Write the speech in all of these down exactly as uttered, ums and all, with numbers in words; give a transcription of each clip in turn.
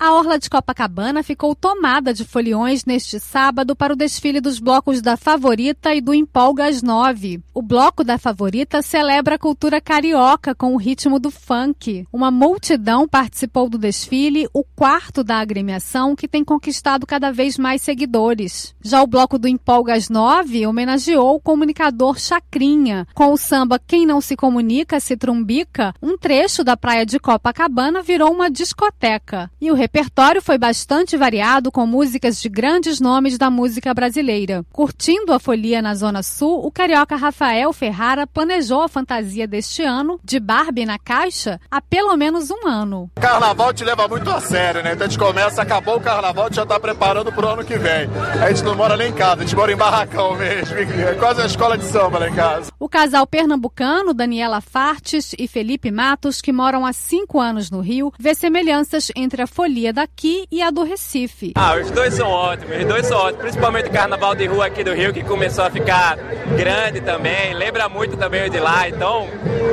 A orla de Copacabana ficou tomada de foliões neste sábado para o desfile dos blocos da Favorita e do Empolga às Nove. O bloco da Favorita celebra a cultura carioca com o ritmo do funk. Uma multidão participou do desfile, o quarto da agremiação, que tem conquistado cada vez mais seguidores. Já o bloco do Empolga às Nove homenageou o comunicador Chacrinha. Com o samba Quem Não Se Comunica, Se Trumbica, um trecho da praia de Copacabana virou uma discoteca. E o repertório foi bastante variado, com músicas de grandes nomes da música brasileira. Curtindo a folia na Zona Sul, o carioca Rafael Ferrara planejou a fantasia deste ano, de Barbie na caixa, há pelo menos um ano. Carnaval te leva muito a sério, né? Então a gente começa, acabou o carnaval, a gente já tá preparando pro ano que vem. A gente não mora nem em casa, a gente mora em barracão mesmo. É quase a escola de samba lá em casa. O casal pernambucano, Daniela Fartes e Felipe Matos, que moram há cinco anos no Rio, vê semelhanças entre a folia daqui e a do Recife. Ah, os dois são ótimos, os dois são ótimos, principalmente o carnaval de rua aqui do Rio, que começou a ficar grande também, lembra muito também o de lá, então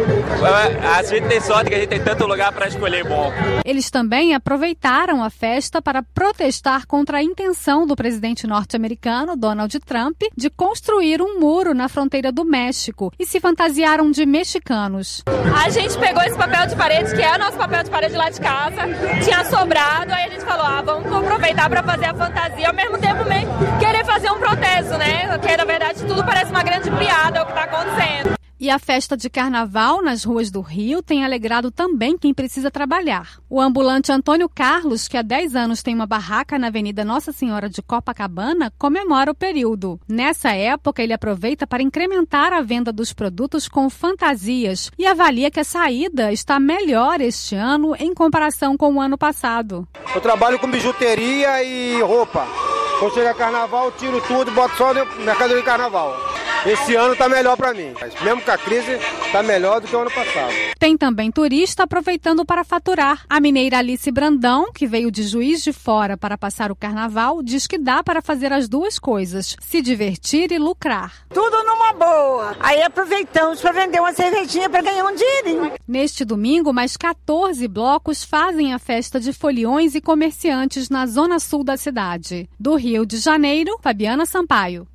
a gente tem sorte que a gente tem tanto lugar para escolher bom. Eles também aproveitaram a festa para protestar contra a intenção do presidente norte-americano, Donald Trump, de construir um muro na fronteira do México e se fantasiaram de mexicanos. A gente pegou esse papel de parede, que é o nosso papel de parede lá de casa, tinha sobrado, aí a gente falou, ah, vamos aproveitar para fazer a fantasia, ao mesmo tempo meio querer fazer um protesto, né? Porque na verdade tudo parece uma grande piada o que está acontecendo. E a festa de carnaval nas ruas do Rio tem alegrado também quem precisa trabalhar. O ambulante Antônio Carlos, que há dez anos tem uma barraca na Avenida Nossa Senhora de Copacabana, comemora o período. Nessa época, ele aproveita para incrementar a venda dos produtos com fantasias e avalia que a saída está melhor este ano em comparação com o ano passado. Eu trabalho com bijuteria e roupa. Quando chega carnaval, eu tiro tudo e boto só no mercado de carnaval. Esse ano tá melhor para mim. Mesmo com a crise, tá melhor do que o ano passado. Tem também turista aproveitando para faturar. A mineira Alice Brandão, que veio de Juiz de Fora para passar o carnaval, diz que dá para fazer as duas coisas, se divertir e lucrar. Tudo numa boa. Aí aproveitamos para vender uma cervejinha para ganhar um dinheirinho. Neste domingo, mais quatorze blocos fazem a festa de foliões e comerciantes na zona sul da cidade. Do Rio de Janeiro, Fabiana Sampaio.